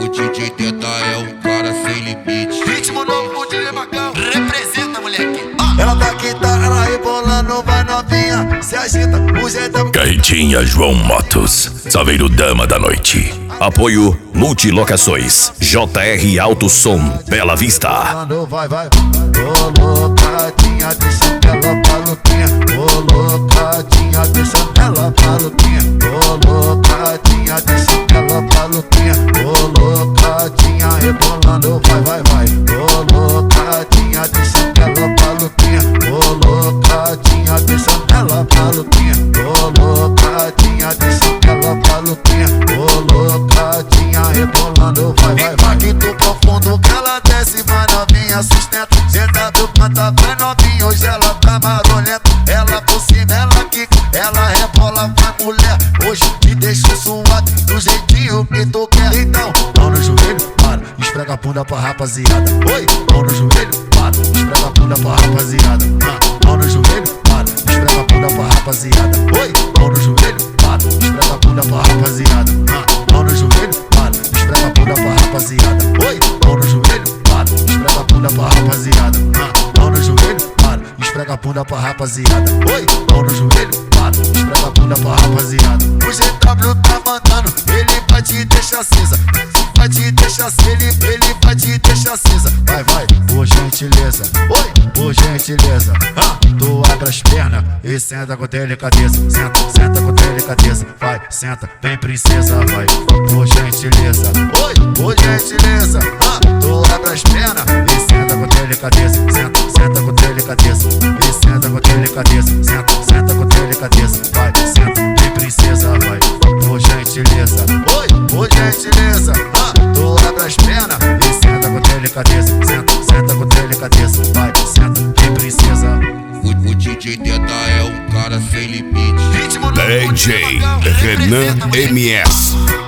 DJ Teta é um cara sem limite. Ritmo novo com o DJ Macão. Representa, moleque. Ela tá quita, ela rebolando, vai novinha, se agita, o jeito. Carretinha João Motos, Saveiro Dama da Noite. Apoio Multilocações, JR Alto Som, Bela Vista. Vai, colocadinha, deixa ela maluquinha. Colocadinha, deixa ela maluquinha. Colocadinha, deixa ela maluquinha. Colocadinha, rebolando, vai. Colocadinha, deixa ela maluquinha. Colocadinha, deixa ela maluquinha. Colocadinha, deixa ela maluquinha. Colocadinha, rebolando, vai. Impacto profundo que ela desce, vai novinha, sustenta. Senta do canta, vai novinha, hoje ela tá marolenta. Ela por cima, ela quica, ela rebola, vai mulher. Hoje te deixo suado, do jeitinho que tu quer. Então, mão no joelho, para, esfrega a bunda pra rapaziada. Oi, mão no joelho, para, esfrega a bunda pra rapaziada. Mão no joelho, para, esfrega a bunda pra rapaziada. Oi, mão no joelho, para, esfrega a bunda pra rapaziada. Mão no joelho, para, esfrega a bunda pra rapaziada. Oi, mão no joelho, para, esfrega a bunda pra rapaziada. Mão no joelho, para, esfrega a bunda pra rapaziada. Oi, mão no joelho, para, esfrega a bunda pra rapaziada. O GW tá mandando, ele vai te deixar cinza. Vai te deixar cinza, ele vai te deixar cinza. Vai, por gentileza. Oi, por gentileza. Tu abre as pernas e senta com delicadeza. Senta com delicadeza. Vai, senta, vem princesa, vai. Por gentileza. Oi, por gentileza. Tu abre as pernas e senta com delicadeza. Senta com delicadeza. E senta com delicadeza. Senta com delicadeza. Vai, senta, vem princesa, vai. Por gentileza. Oi, por gentileza. Tu abre as pernas e senta com delicadeza. Senta com delicadeza. Vai, senta, vem princesa. O DJ Teta é um cara sem limite. DJ Renan MS.